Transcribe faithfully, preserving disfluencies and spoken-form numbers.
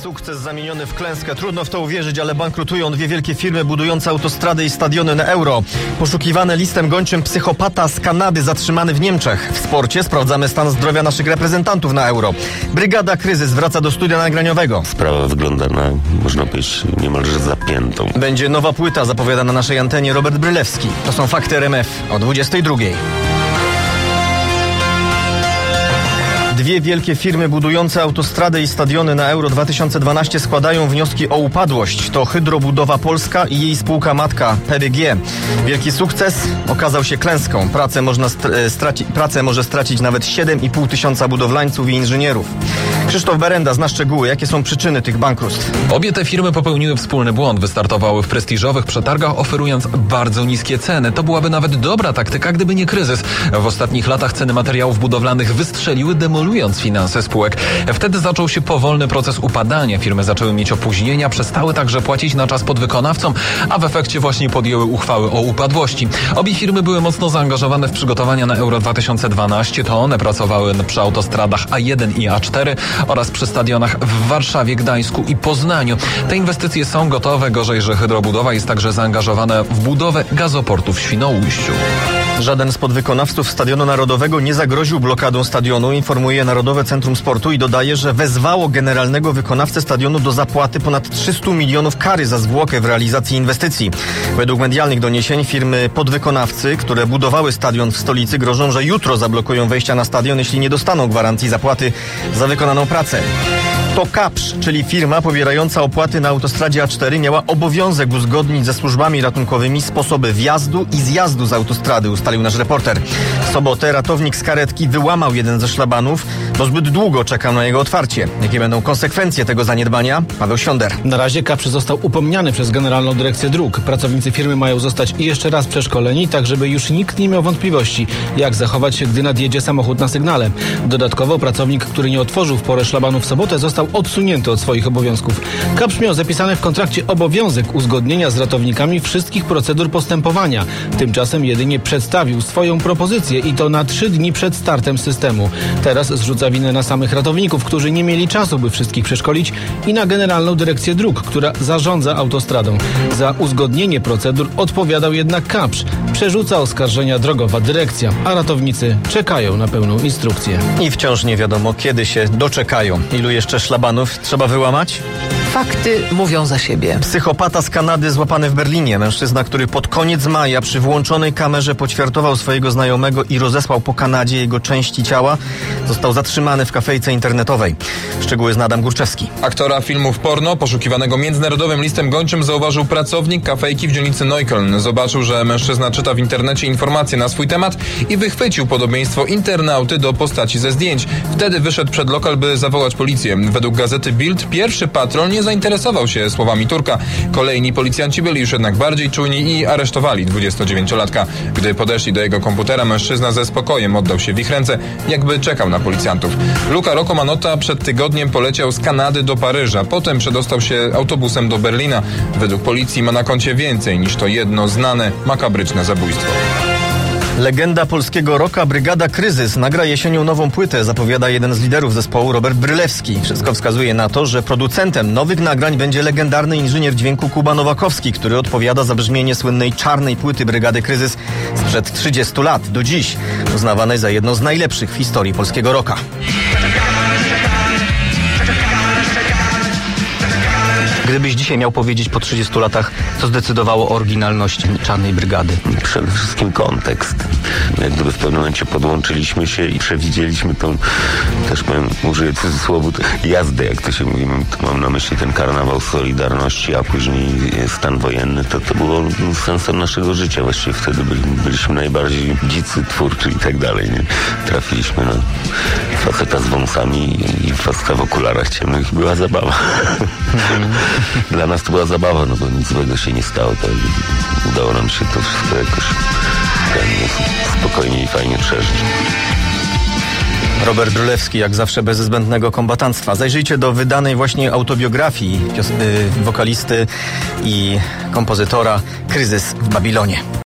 Sukces zamieniony w klęskę. Trudno w to uwierzyć, ale bankrutują dwie wielkie firmy budujące autostrady i stadiony na euro. Poszukiwany listem gończym psychopata z Kanady zatrzymany w Niemczech. W sporcie sprawdzamy stan zdrowia naszych reprezentantów na euro. Brygada Kryzys wraca do studia nagraniowego. Sprawa wygląda na, można powiedzieć, niemalże zapiętą. Będzie nowa płyta, zapowiada na naszej antenie Robert Brylewski. To są fakty R M F o dwudziestej drugiej. Dwie wielkie firmy budujące autostrady i stadiony na Euro dwa tysiące dwanaście składają wnioski o upadłość. To Hydrobudowa Polska i jej spółka matka P B G. Wielki sukces okazał się klęską. Pracę, można straci- pracę może stracić nawet siedem i pół tysiąca budowlańców i inżynierów. Krzysztof Berenda zna szczegóły. Jakie są przyczyny tych bankructw? Obie te firmy popełniły wspólny błąd. Wystartowały w prestiżowych przetargach, oferując bardzo niskie ceny. To byłaby nawet dobra taktyka, gdyby nie kryzys. W ostatnich latach ceny materiałów budowlanych wystrzeliły, demolując finanse spółek. Wtedy zaczął się powolny proces upadania. Firmy zaczęły mieć opóźnienia, przestały także płacić na czas podwykonawcom, a w efekcie właśnie podjęły uchwały o upadłości. Obie firmy były mocno zaangażowane w przygotowania na Euro dwa tysiące dwanaście. To one pracowały przy autostradach A jeden i A cztery oraz przy stadionach w Warszawie, Gdańsku i Poznaniu. Te inwestycje są gotowe. Gorzej, że Hydrobudowa jest także zaangażowana w budowę gazoportu w Świnoujściu. Żaden z podwykonawców Stadionu Narodowego nie zagroził blokadą stadionu, informuje Narodowe Centrum Sportu i dodaje, że wezwało generalnego wykonawcę stadionu do zapłaty ponad trzysta milionów kary za zwłokę w realizacji inwestycji. Według medialnych doniesień firmy podwykonawcy, które budowały stadion w stolicy, grożą, że jutro zablokują wejścia na stadion, jeśli nie dostaną gwarancji zapłaty za wykonaną pracę. To Kapsz, czyli firma pobierająca opłaty na autostradzie A cztery, miała obowiązek uzgodnić ze służbami ratunkowymi sposoby wjazdu i zjazdu z autostrady, ustalił nasz reporter. W sobotę ratownik z karetki wyłamał jeden ze szlabanów, bo zbyt długo czekał na jego otwarcie. Jakie będą konsekwencje tego zaniedbania? Paweł Świąder. Na razie Kapsz został upomniany przez Generalną Dyrekcję Dróg. Pracownicy firmy mają zostać jeszcze raz przeszkoleni, tak żeby już nikt nie miał wątpliwości, jak zachować się, gdy nadjedzie samochód na sygnale. Dodatkowo pracownik, który nie otworzył w porę szlabanu w sobotę, został odsunięty od swoich obowiązków. Kapsz miał zapisany w kontrakcie obowiązek uzgodnienia z ratownikami wszystkich procedur postępowania. Tymczasem jedynie przedstawił swoją propozycję i to na trzy dni przed startem systemu. Teraz zrzuca winę na samych ratowników, którzy nie mieli czasu, by wszystkich przeszkolić, i na Generalną Dyrekcję Dróg, która zarządza autostradą. Za uzgodnienie procedur odpowiadał jednak Kapsz. Przerzuca oskarżenia drogowa dyrekcja, a ratownicy czekają na pełną instrukcję. I wciąż nie wiadomo, kiedy się doczekają. Ilu jeszcze szlabanów trzeba wyłamać? Fakty mówią za siebie. Psychopata z Kanady złapany w Berlinie. Mężczyzna, który pod koniec maja przy włączonej kamerze poćwiartował swojego znajomego i rozesłał po Kanadzie jego części ciała, został zatrzymany w kafejce internetowej. Szczegóły zna Adam Górczewski. Aktora filmów porno, poszukiwanego międzynarodowym listem gończym, zauważył pracownik kafejki w dzielnicy Neukölln. Zobaczył, że mężczyzna czyta w internecie informacje na swój temat i wychwycił podobieństwo internauty do postaci ze zdjęć. Wtedy wyszedł przed lokal, by zawołać policję. Według gazety Bild pierwszy patrol nie zainteresował się słowami Turka. Kolejni policjanci byli już jednak bardziej czujni i aresztowali dwudziestodziewięciolatka. Gdy podeszli do jego komputera, mężczyzna ze spokojem oddał się w ich ręce, jakby czekał na policjantów. Luca Rocco Manotta przed tygodniem poleciał z Kanady do Paryża. Potem przedostał się autobusem do Berlina. Według policji ma na koncie więcej niż to jedno znane, makabryczne zabójstwo. Legenda polskiego rocka Brygada Kryzys nagra jesienią nową płytę, zapowiada jeden z liderów zespołu, Robert Brylewski. Wszystko wskazuje na to, że producentem nowych nagrań będzie legendarny inżynier dźwięku Kuba Nowakowski, który odpowiada za brzmienie słynnej czarnej płyty Brygady Kryzys sprzed trzydziestu lat do dziś, uznawanej za jedną z najlepszych w historii polskiego rocka. Gdybyś dzisiaj miał powiedzieć po trzydziestu latach, co zdecydowało o oryginalności Czarnej Brygady? Przede wszystkim kontekst. Jak gdyby w pewnym momencie podłączyliśmy się i przewidzieliśmy tą, też powiem, użyję cudzysłowu, jazdę, jak to się mówi. Mam na myśli ten karnawał Solidarności, a później stan wojenny. To, to było sensem naszego życia. Właściwie wtedy byli, byliśmy najbardziej dzicy, twórczy i tak dalej. Nie? Trafiliśmy na faceta z wąsami i faceta w okularach ciemnych. Była zabawa. Dla nas to była zabawa, no bo nic złego się nie stało. To udało nam się to wszystko jakoś spokojnie i fajnie przeżyć. Robert Brylewski, jak zawsze bez zbędnego kombatanstwa. Zajrzyjcie do wydanej właśnie autobiografii pios- yy, wokalisty i kompozytora Kryzys w Babilonie.